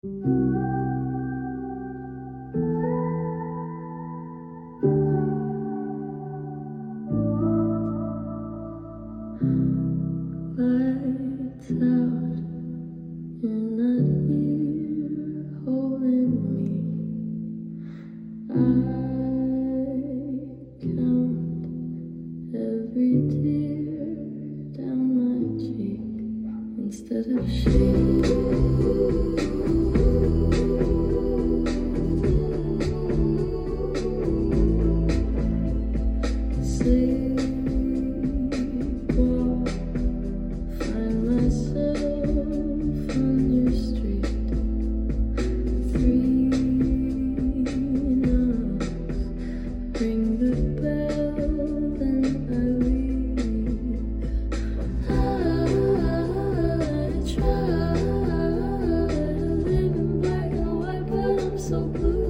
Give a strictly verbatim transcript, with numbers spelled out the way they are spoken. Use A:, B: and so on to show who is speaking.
A: Lights out, you're not here holding me. I count every tear down my cheek instead of shame. Sleepwalk, find myself on your street. Three knocks, ring the bell, then I leave. I try living black and white, but I'm so blue.